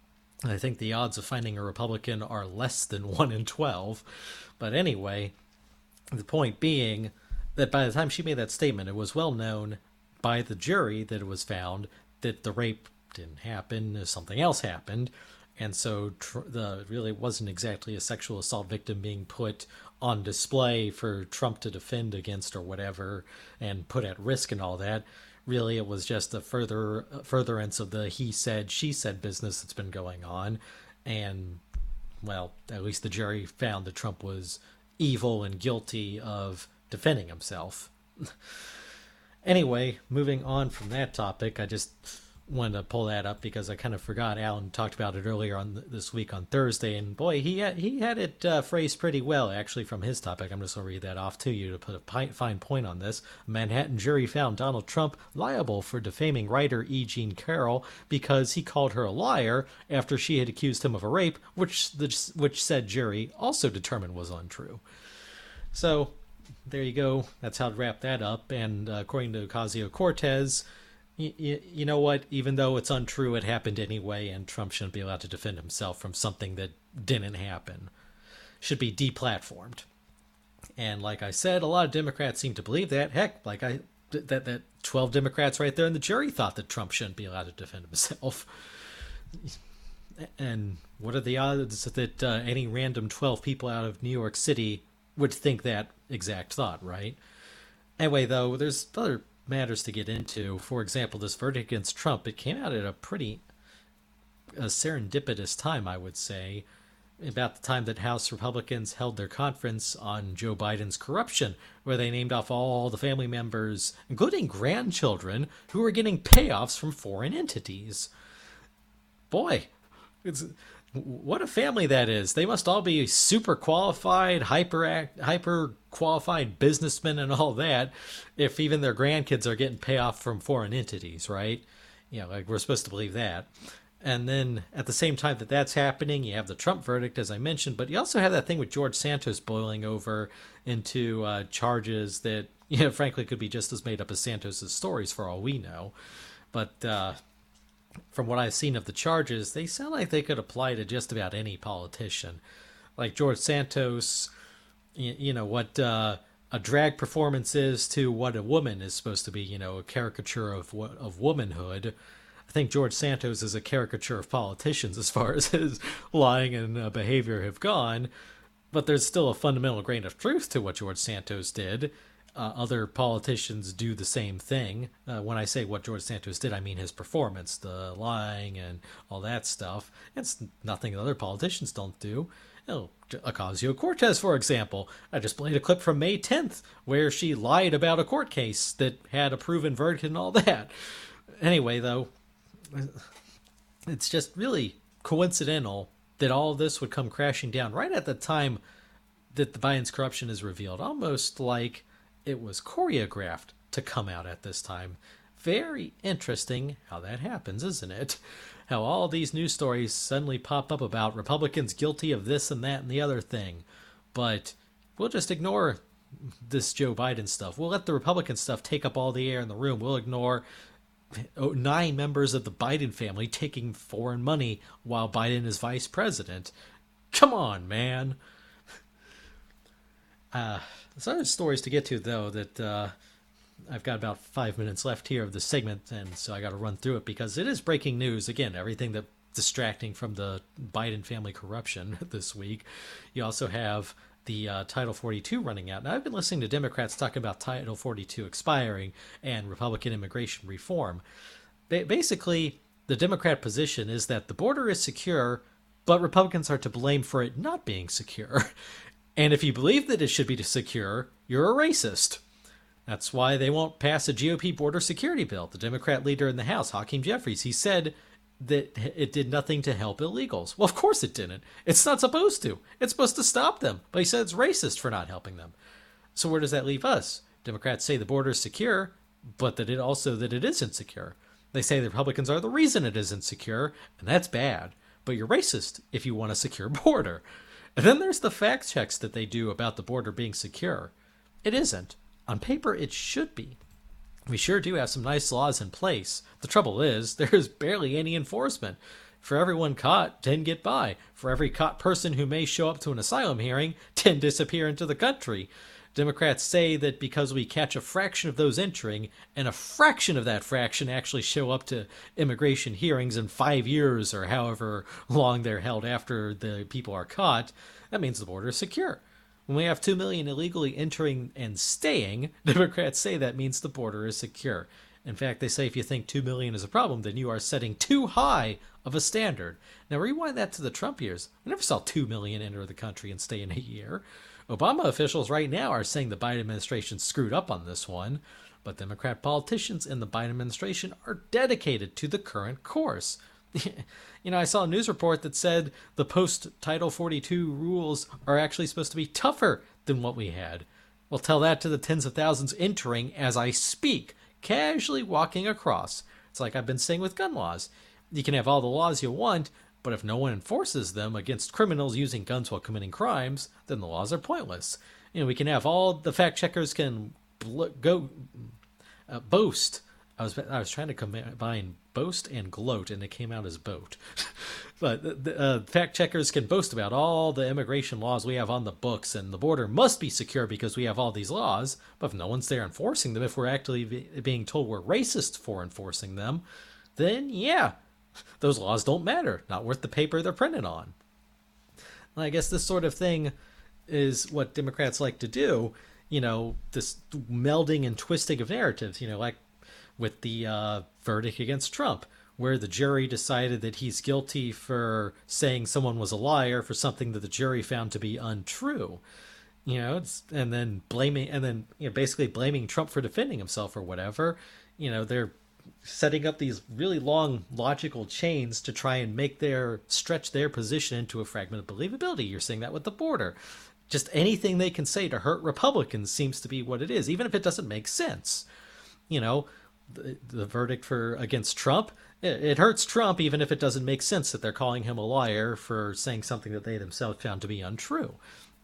I think the odds of finding a Republican are less than one in twelve. But anyway, the point being that by the time she made that statement, it was well known by the jury that it was found that the rape didn't happen, something else happened. And so tr- the really wasn't exactly a sexual assault victim being put on display for Trump to defend against or whatever and put at risk and all that. Really, it was just a further furtherance of the he said, she said business that's been going on. And, well, at least the jury found that Trump was evil and guilty of defending himself. Anyway, moving on from that topic, I just wanted to pull that up because I kind of forgot. Alan talked about it earlier on this week on Thursday, and boy, he had, he had it uh, phrased pretty well, actually, from his topic. I'm just going to read that off to you to put a fine point on this. A Manhattan jury found Donald Trump liable for defaming writer E. Jean Carroll because he called her a liar after she had accused him of a rape, which the which said jury also determined was untrue. So there you go. That's how to wrap that up. And uh, according to Ocasio-Cortez, Y- y- you know what? Even though it's untrue, it happened anyway, and Trump shouldn't be allowed to defend himself from something that didn't happen. Should be deplatformed. And like I said, a lot of Democrats seem to believe that. Heck, like I that that twelve Democrats right there in the jury thought that Trump shouldn't be allowed to defend himself. And what are the odds that uh, any random twelve people out of New York City would think that exact thought, right? Anyway, though, there's other matters to get into. For example, this verdict against Trump, it came out at a pretty a serendipitous time, I would say, about the time that House Republicans held their conference on Joe Biden's corruption, where they named off all the family members, including grandchildren, who were getting payoffs from foreign entities. Boy, it's what a family that is. They must all be super qualified, hyper act, hyper qualified businessmen and all that, if even their grandkids are getting payoff from foreign entities, right? You know, like we're supposed to believe that. And then at the same time that that's happening, you have the Trump verdict, as I mentioned, but you also have that thing with George Santos boiling over into uh, charges that, you know, frankly could be just as made up as Santos's stories for all we know. But uh, from what I've seen of the charges, they sound like they could apply to just about any politician. Like George Santos, you, you know, what uh, a drag performance is to what a woman is supposed to be, you know, a caricature of of womanhood. I think George Santos is a caricature of politicians as far as his lying and uh, behavior have gone. But there's still a fundamental grain of truth to what George Santos did. Uh, other politicians do the same thing. Uh, when I say what George Santos did, I mean his performance, the lying and all that stuff. It's nothing that other politicians don't do. Oh, Ocasio-Cortez, for example. I just played a clip from May tenth where she lied about a court case that had a proven verdict and all that. Anyway, though, it's just really coincidental that all of this would come crashing down right at the time that the Biden's corruption is revealed, almost like it was choreographed to come out at this time. Very interesting how that happens, isn't it? How all these news stories suddenly pop up about Republicans guilty of this and that and the other thing. But we'll just ignore this Joe Biden stuff. We'll let the Republican stuff take up all the air in the room. We'll ignore nine members of the Biden family taking foreign money while Biden is vice president. Come on, man. Uh, there's other stories to get to, though, that uh, I've got about five minutes left here of the segment, and so I got to run through it because it is breaking news. Again, everything that distracting from the Biden family corruption this week. You also have the uh, Title forty-two running out. Now, I've been listening to Democrats talk about Title forty-two expiring and Republican immigration reform. Ba- basically, the Democrat position is that the border is secure, but Republicans are to blame for it not being secure. And if you believe that it should be secure, you're a racist. That's why they won't pass a G O P border security bill. The Democrat leader in the House, Hakeem Jeffries, he said that it did nothing to help illegals. Well, of course it didn't. It's not supposed to. It's supposed to stop them. But he said it's racist for not helping them. So where does that leave us? Democrats say the border is secure, but that it also that it isn't secure. They say the Republicans are the reason it isn't secure, and that's bad. But you're racist if you want a secure border. And then there's the fact checks that they do about the border being secure. It isn't. On paper, it should be. We sure do have some nice laws in place. The trouble is, there's barely any enforcement. For everyone caught, ten get by. For every caught person who may show up to an asylum hearing, ten disappear into the country. Democrats say that because we catch a fraction of those entering, and a fraction of that fraction actually show up to immigration hearings in five years or however long they're held after the people are caught, that means the border is secure. When we have two million illegally entering and staying, Democrats say that means the border is secure. In fact, they say if you think two million is a problem, then you are setting too high of a standard. Now rewind that to the Trump years. We never saw two million enter the country and stay in a year. Obama officials right now are saying the Biden administration screwed up on this one, but Democrat politicians in the Biden administration are dedicated to the current course. You know, I saw a news report that said the post-Title forty-two rules are actually supposed to be tougher than what we had. Well, tell that to the tens of thousands entering as I speak, casually walking across. It's like I've been saying with gun laws. You can have all the laws you want, but if no one enforces them against criminals using guns while committing crimes, then the laws are pointless. You know, we can have all the fact checkers can bl- go uh, boast. I was I was trying to combine boast and gloat, and it came out as boat. But the uh, fact checkers can boast about all the immigration laws we have on the books, and the border must be secure because we have all these laws. But if no one's there enforcing them, if we're actually be- being told we're racist for enforcing them, then yeah, those laws don't matter. Not worth the paper they're printed on. Well, I guess this sort of thing is what Democrats like to do. You know, this melding and twisting of narratives. You know, like with the uh, verdict against Trump, where the jury decided that he's guilty for saying someone was a liar for something that the jury found to be untrue. You know, it's, and then blaming, and then you know, basically blaming Trump for defending himself or whatever. You know, they're setting up these really long logical chains to try and make their stretch their position into a fragment of believability. You're seeing that with the border. Just anything they can say to hurt Republicans seems to be what it is, even if it doesn't make sense. You know, the, the verdict for against Trump, it, it hurts Trump even if it doesn't make sense that they're calling him a liar for saying something that they themselves found to be untrue.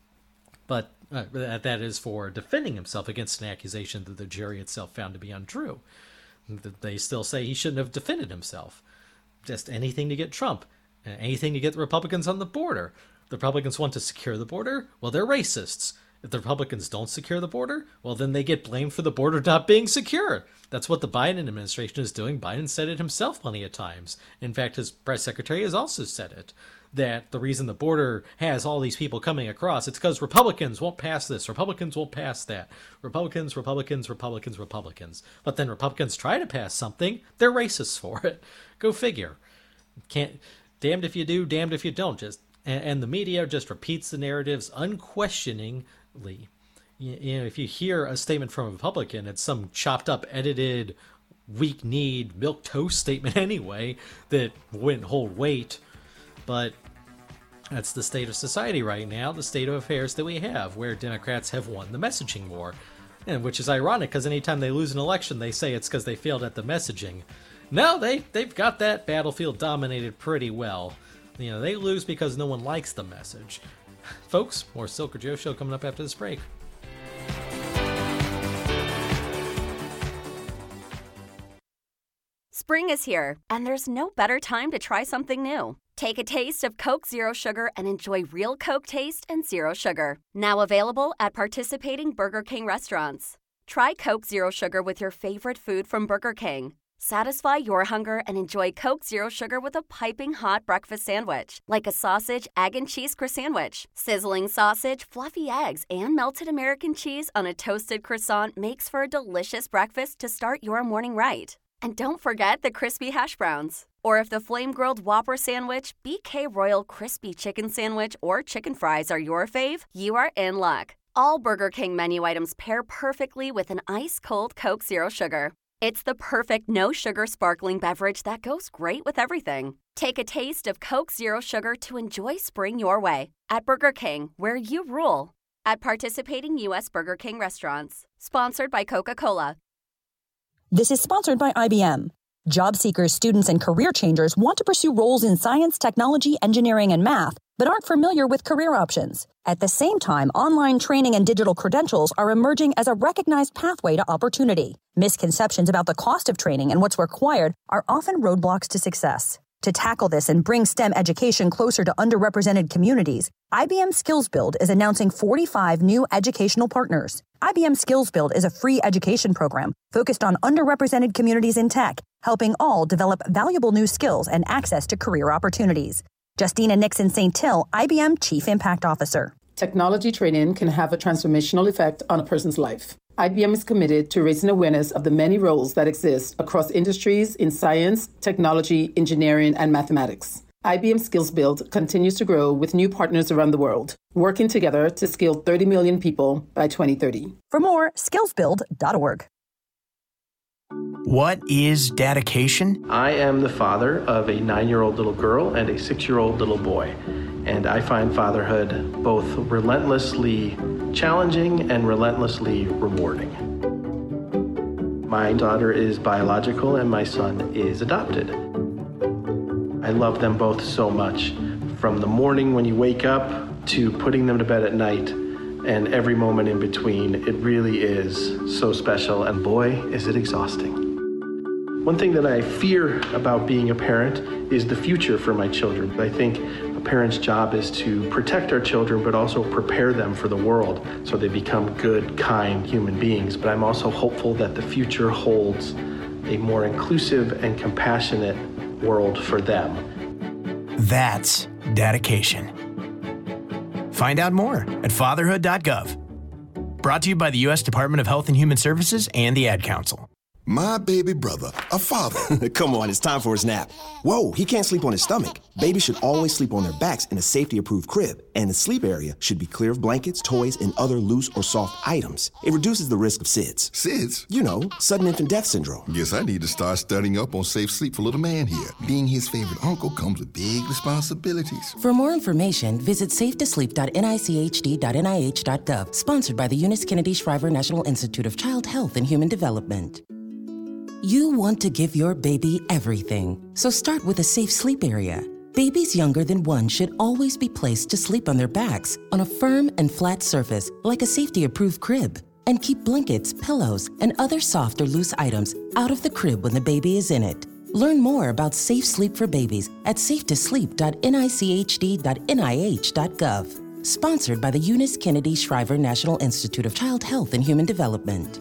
But uh, that, that is for defending himself against an accusation that the jury itself found to be untrue. They still say he shouldn't have defended himself. Just anything to get Trump, anything to get the Republicans on the border. The Republicans want to secure the border? Well, they're racists. If the Republicans don't secure the border, well, then they get blamed for the border not being secure. That's what the Biden administration is doing. Biden said it himself plenty of times. In fact, his press secretary has also said it, that the reason the border has all these people coming across, it's because Republicans won't pass this, Republicans won't pass that. Republicans, Republicans, Republicans, Republicans. But then Republicans try to pass something, they're racists for it. Go figure. Can't, damned if you do, damned if you don't. Just and, and the media just repeats the narratives unquestioningly. You, you know, if you hear a statement from a Republican, it's some chopped up, edited, weak-kneed, milk toast statement anyway that wouldn't hold weight. But that's the state of society right now, the state of affairs that we have, where Democrats have won the messaging war. And which is ironic, because anytime they lose an election, they say it's because they failed at the messaging. No, they, they've got that battlefield dominated pretty well. You know, they lose because no one likes the message. Folks, more Silk or Joe Show coming up after this break. Spring is here, and there's no better time to try something new. Take a taste of Coke Zero Sugar and enjoy real Coke taste and zero sugar. Now available at participating Burger King restaurants. Try Coke Zero Sugar with your favorite food from Burger King. Satisfy your hunger and enjoy Coke Zero Sugar with a piping hot breakfast sandwich, like a sausage, egg, and cheese croissant. Sizzling sausage, fluffy eggs, and melted American cheese on a toasted croissant makes for a delicious breakfast to start your morning right. And don't forget the crispy hash browns. Or if the flame-grilled Whopper sandwich, B K Royal Crispy Chicken Sandwich, or chicken fries are your fave, you are in luck. All Burger King menu items pair perfectly with an ice-cold Coke Zero Sugar. It's the perfect no-sugar sparkling beverage that goes great with everything. Take a taste of Coke Zero Sugar to enjoy spring your way at Burger King, where you rule. At participating U S Burger King restaurants. Sponsored by Coca-Cola. This is sponsored by I B M. Job seekers, students, and career changers want to pursue roles in science, technology, engineering, and math, but aren't familiar with career options. At the same time, online training and digital credentials are emerging as a recognized pathway to opportunity. Misconceptions about the cost of training and what's required are often roadblocks to success. To tackle this and bring STEM education closer to underrepresented communities, I B M Skills Build is announcing forty-five new educational partners. I B M Skills Build is a free education program focused on underrepresented communities in tech, helping all develop valuable new skills and access to career opportunities. Justina Nixon Saint Till, I B M Chief Impact Officer. Technology training can have a transformational effect on a person's life. I B M is committed to raising awareness of the many roles that exist across industries in science, technology, engineering, and mathematics. I B M Skills Build continues to grow with new partners around the world, working together to skill thirty million people by twenty thirty. For more, skills build dot org. What is dedication? I am the father of a nine-year-old little girl and a six-year-old little boy, and I find fatherhood both relentlessly challenging and relentlessly rewarding. My daughter is biological and my son is adopted. I love them both so much, from the morning when you wake up to putting them to bed at night, and every moment in between. It really is so special, and boy, is it exhausting. One thing that I fear about being a parent is the future for my children. I think a parent's job is to protect our children, but also prepare them for the world so they become good, kind human beings. But I'm also hopeful that the future holds a more inclusive and compassionate world for them. That's dedication. Find out more at fatherhood dot gov. Brought to you by the U S Department of Health and Human Services and the Ad Council. My baby brother, a father. Come on, it's time for his nap. Whoa, he can't sleep on his stomach. Babies should always sleep on their backs in a safety-approved crib, and the sleep area should be clear of blankets, toys, and other loose or soft items. It reduces the risk of S I D S. S I D S? You know, sudden infant death syndrome. Guess I need to start studying up on safe sleep for little man here. Being his favorite uncle comes with big responsibilities. For more information, visit safe to sleep dot N I C H D dot N I H dot gov. Sponsored by the Eunice Kennedy Shriver National Institute of Child Health and Human Development. You want to give your baby everything, so start with a safe sleep area. Babies younger than one should always be placed to sleep on their backs on a firm and flat surface like a safety-approved crib. And keep blankets, pillows, and other soft or loose items out of the crib when the baby is in it. Learn more about safe sleep for babies at safe to sleep dot N I C H D dot N I H dot gov. Sponsored by the Eunice Kennedy Shriver National Institute of Child Health and Human Development.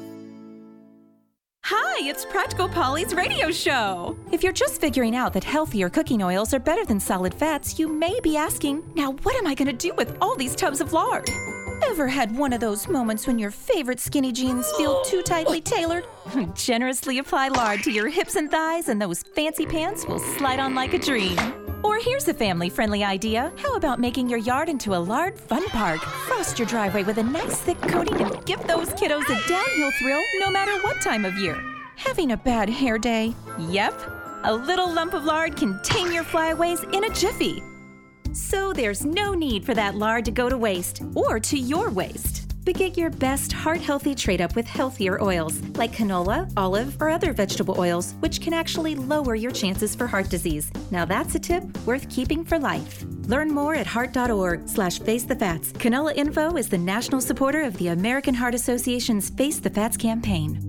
Hi, it's Practical Polly's radio show. If you're just figuring out that healthier cooking oils are better than solid fats, you may be asking, now what am I going to do with all these tubs of lard? Ever had one of those moments when your favorite skinny jeans feel too tightly tailored? Generously apply lard to your hips and thighs and those fancy pants will slide on like a dream. Or Or here's a family-friendly idea. How about making your yard into a large fun park? Frost your driveway with a nice thick coating and give those kiddos a downhill thrill no matter what time of year. Having a bad hair day? Yep. A little lump of lard can tame your flyaways in a jiffy. So there's no need for that lard to go to waste or to your waste. But get your best heart-healthy trade-up with healthier oils like canola, olive, or other vegetable oils, which can actually lower your chances for heart disease. Now that's a tip worth keeping for life. Learn more at heart.org slash face the fats. Canola Info is the national supporter of the American Heart Association's Face the Fats campaign.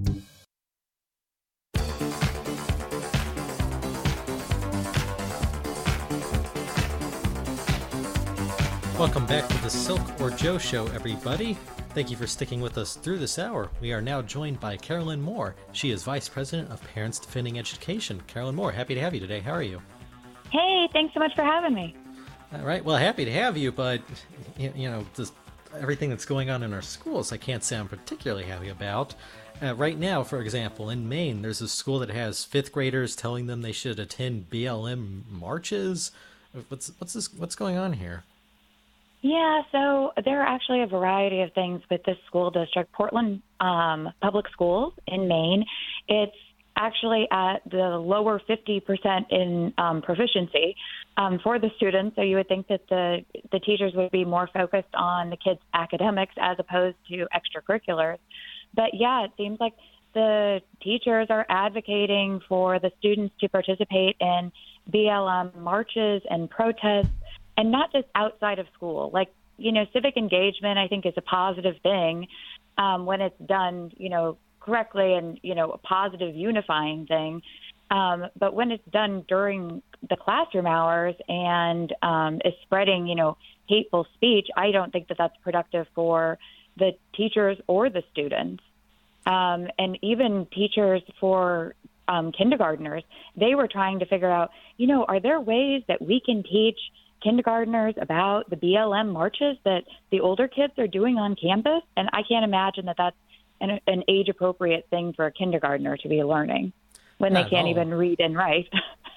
Welcome back to the Silk or Joe Show, everybody. Thank you for sticking with us through this hour. We are now joined by Carolyn Moore. She is Vice President of Parents Defending Education. Carolyn Moore, happy to have you today. How are you? Hey, thanks so much for having me. All right, well, happy to have you, but, you know, just everything that's going on in our schools I can't say I'm particularly happy about. Uh, right now, for example, in Maine, there's a school that has fifth graders telling them they should attend B L M marches. What's what's this? What's going on here? Yeah, so there are actually a variety of things with this school district, Portland um, Public Schools in Maine. It's actually at the lower fifty percent in um, proficiency um, for the students. So you would think that the, the teachers would be more focused on the kids' academics as opposed to extracurriculars. But yeah, it seems like the teachers are advocating for the students to participate in B L M marches and protests. And not just outside of school. Like, you know, civic engagement, I think, is a positive thing um, when it's done, you know, correctly and, you know, a positive unifying thing. Um, but when it's done during the classroom hours and um, is spreading, you know, hateful speech, I don't think that that's productive for the teachers or the students. Um, and even teachers for um, kindergartners, they were trying to figure out, you know, are there ways that we can teach kindergartners about the B L M marches that the older kids are doing on campus? And I can't imagine that that's an, an age-appropriate thing for a kindergartner to be learning when Not they can't all. even read and write.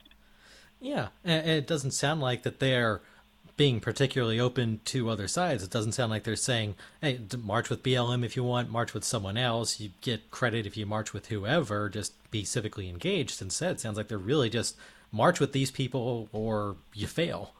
Yeah, and it doesn't sound like that they're being particularly open to other sides. It doesn't sound like they're saying, hey, march with B L M if you want, march with someone else. You get credit if you march with whoever, just be civically engaged. Instead, it sounds like they're really just march with these people or you fail.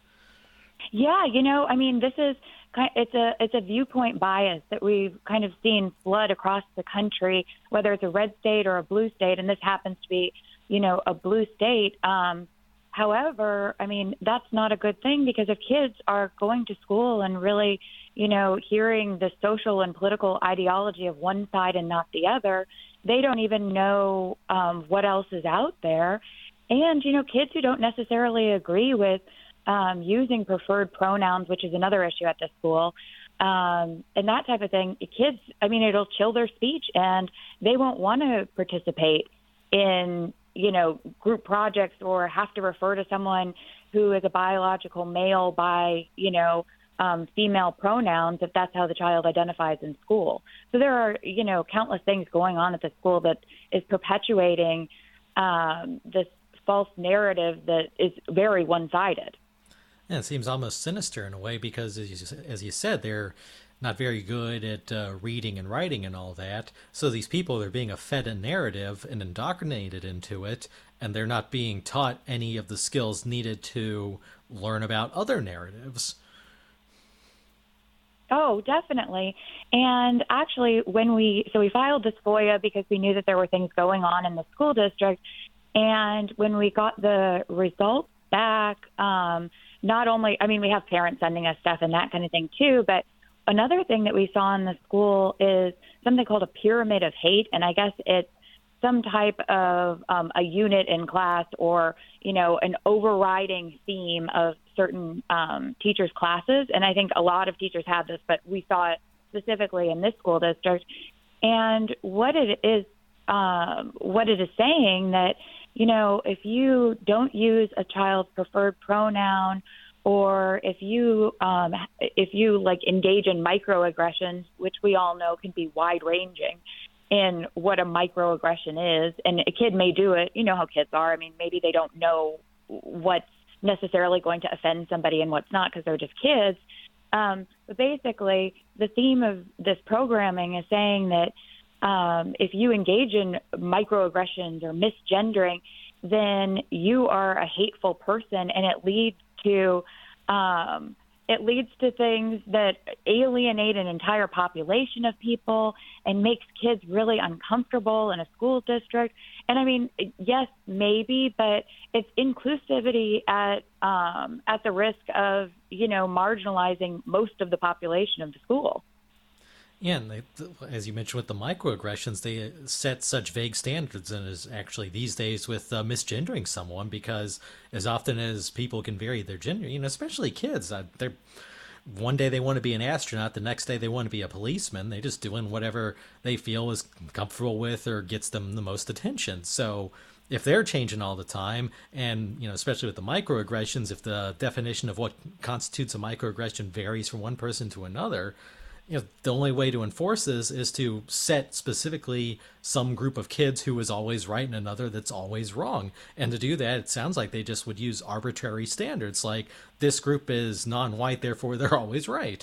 Yeah, you know, I mean, this is kind it's a it's a viewpoint bias that we've kind of seen flood across the country, whether it's a red state or a blue state, and this happens to be, you know, a blue state. Um, however, I mean, that's not a good thing, because if kids are going to school and really, you know, hearing the social and political ideology of one side and not the other, they don't even know um, what else is out there. And, you know, kids who don't necessarily agree with Um, using preferred pronouns, which is another issue at the school, um, and that type of thing. Kids, I mean, it'll chill their speech, and they won't want to participate in, you know, group projects or have to refer to someone who is a biological male by, you know, um, female pronouns if that's how the child identifies in school. So there are, you know, countless things going on at the school that is perpetuating um, this false narrative that is very one-sided. Yeah, it seems almost sinister in a way, because as you, as you said, they're not very good at uh, reading and writing and all that. So these people are being fed a narrative and indoctrinated into it, and they're not being taught any of the skills needed to learn about other narratives. Oh, definitely. And actually, when we, so we filed this FOIA because we knew that there were things going on in the school district. And when we got the results back, um, not only, I mean, we have parents sending us stuff and that kind of thing too, but another thing that we saw in the school is something called a pyramid of hate. And I guess it's some type of um, a unit in class, or, you know, an overriding theme of certain um, teachers' classes. And I think a lot of teachers have this, but we saw it specifically in this school district. And what it is, um, what it is saying that, you know, if you don't use a child's preferred pronoun, or if you um, if you like engage in microaggressions, which we all know can be wide ranging in what a microaggression is, and a kid may do it. You know how kids are. I mean, maybe they don't know what's necessarily going to offend somebody and what's not because they're just kids. Um, but basically, the theme of this programming is saying that um, if you engage in microaggressions or misgendering, then you are a hateful person, and it leads to um, it leads to things that alienate an entire population of people and makes kids really uncomfortable in a school district. And I mean, yes, maybe, but it's inclusivity at um, at the risk of, you know, marginalizing most of the population of the school. Yeah, and they, as you mentioned with the microaggressions, they set such vague standards, and is actually these days with uh, misgendering someone, because as often as people can vary their gender, you know, especially kids, uh, they're one day they want to be an astronaut, the next day they want to be a policeman. They just doing whatever they feel is comfortable with or gets them the most attention. So if they're changing all the time, and, you know, especially with the microaggressions, if the definition of what constitutes a microaggression varies from one person to another, you know, the only way to enforce this is to set specifically some group of kids who is always right and another that's always wrong. And to do that, it sounds like they just would use arbitrary standards, like this group is non-white, therefore they're always right.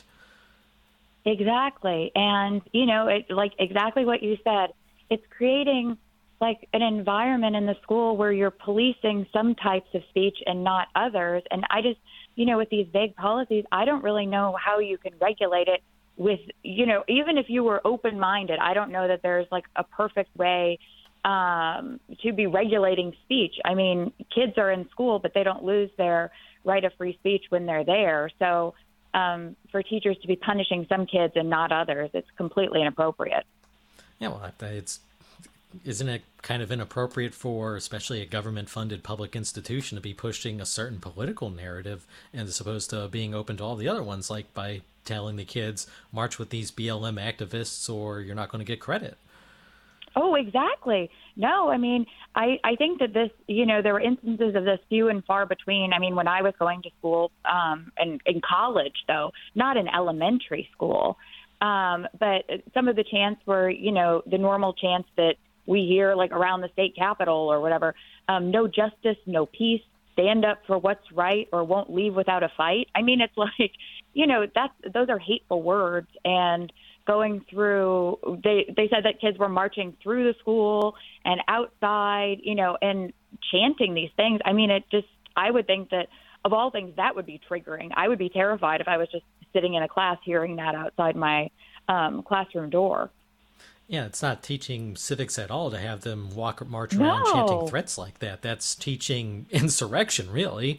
Exactly. And, you know, it, like exactly what you said, it's creating like an environment in the school where you're policing some types of speech and not others. And I just, you know, with these vague policies, I don't really know how you can regulate it with, you know, even if you were open-minded, I don't know that there's like a perfect way um, to be regulating speech. I mean, kids are in school, but they don't lose their right of free speech when they're there. So um, for teachers to be punishing some kids and not others, it's completely inappropriate. Yeah, well, it's isn't it kind of inappropriate for especially a government-funded public institution to be pushing a certain political narrative as opposed to being open to all the other ones, like by telling the kids, march with these B L M activists or you're not going to get credit? Oh, exactly. No, I mean, I, I think that this, you know, there were instances of this few and far between. I mean, when I was going to school um, and in college, though, not in elementary school, um, but some of the chants were, you know, the normal chants that we hear like around the state capitol or whatever. Um, no justice, no peace, stand up for what's right or won't leave without a fight. I mean, it's like, you know, that's those are hateful words. And going through, they, they said that kids were marching through the school and outside, you know, and chanting these things. I mean, it just, I would think that of all things, that would be triggering. I would be terrified if I was just sitting in a class hearing that outside my um, classroom door. Yeah, it's not teaching civics at all to have them walk, march around No. chanting threats like that. That's teaching insurrection, really.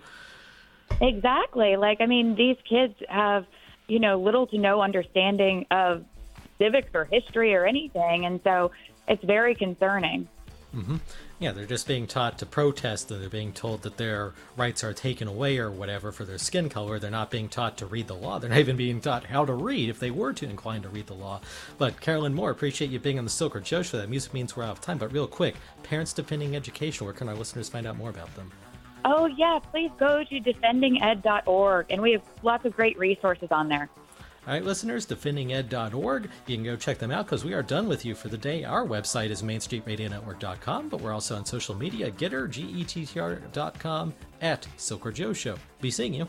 Exactly. Like, I mean, these kids have, you know, little to no understanding of civics or history or anything. And so it's very concerning. Mm-hmm. Yeah, they're just being taught to protest, and they're being told that their rights are taken away or whatever for their skin color. They're not being taught to read the law. They're not even being taught how to read if they were too inclined to read the law. But Carolyn Moore, appreciate you being on the Silker Joe Show. That music means we're out of time. But real quick, Parents Defending Education, where can our listeners find out more about them? Oh, yeah, please go to defending ed dot org, and we have lots of great resources on there. All right, listeners, defending ed dot org. You can go check them out because we are done with you for the day. Our website is main street radio network dot com, but we're also on social media, Getter, G E T T R dot com, at Silker Joe Show. Be seeing you.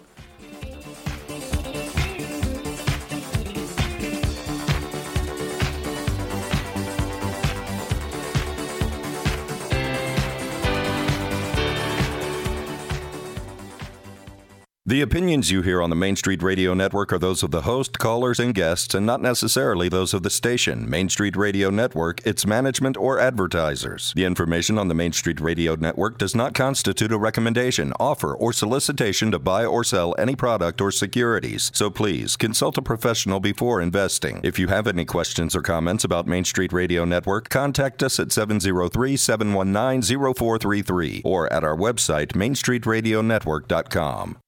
The opinions you hear on the Main Street Radio Network are those of the host, callers, and guests, and not necessarily those of the station, Main Street Radio Network, its management, or advertisers. The information on the Main Street Radio Network does not constitute a recommendation, offer, or solicitation to buy or sell any product or securities. So please, consult a professional before investing. If you have any questions or comments about Main Street Radio Network, contact us at seven oh three, seven one nine, oh four three three or at our website, main street radio network dot com.